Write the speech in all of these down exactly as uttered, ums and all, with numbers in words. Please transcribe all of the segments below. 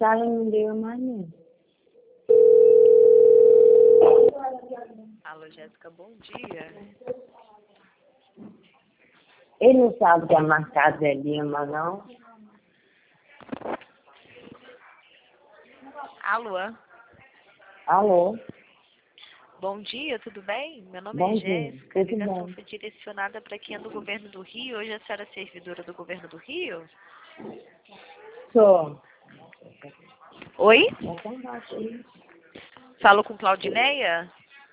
cara não deu mais não. Alô, Jéssica, bom dia. Ele não sabe que é marcado Zé Lima, não? Alô, Alô? bom dia, tudo bem? Meu nome Bom é dia, Jéssica, a tudo ligação bem? foi direcionada para quem é do governo do Rio. Hoje a senhora é servidora do governo do Rio? Sou. Oi? É tão baixo aí. Falo com Claudineia?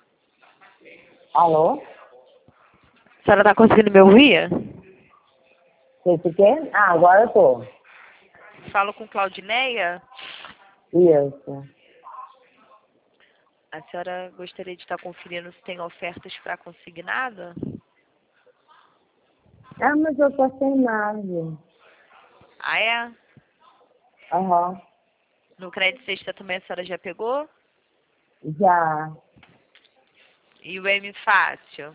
Alô? A senhora está conseguindo me ouvir? Você quer? Ah, agora eu tô. Falo com Claudineia? Isso. A senhora gostaria de estar conferindo se tem ofertas para consignado? Ah, mas eu tô sem margem. Ah, é? Aham. No crédito sexta também a senhora já pegou? Já. E o M Fácil?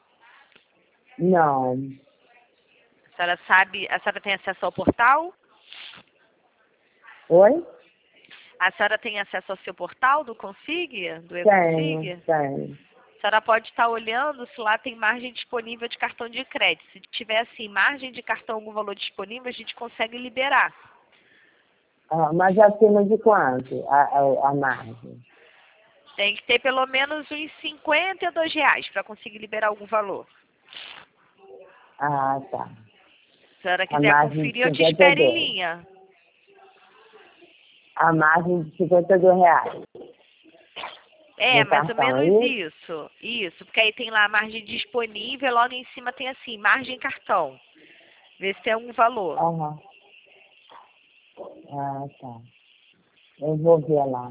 Não. A senhora sabe, a senhora tem acesso ao portal? Oi? A senhora tem acesso ao seu portal do Consig, do Tenho, E-Consig? tenho. A senhora pode estar olhando se lá tem margem disponível de cartão de crédito. Se tiver, assim, margem de cartão, algum valor disponível, a gente consegue liberar. Ah, mas acima de quanto a, a, a margem? Tem que ter pelo menos uns cinquenta e dois reais para conseguir liberar algum valor. Ah, tá. Se a senhora A quiser margem de conferir, eu te cinquenta e espero em dois. linha. A margem de cinquenta e dois reais. É, No mais ou cartão, é menos isso? isso. Isso, porque aí tem lá a margem disponível, logo em cima tem assim, margem cartão. Vê se tem algum valor. Aham. Ah, tá. Eu vou ver lá.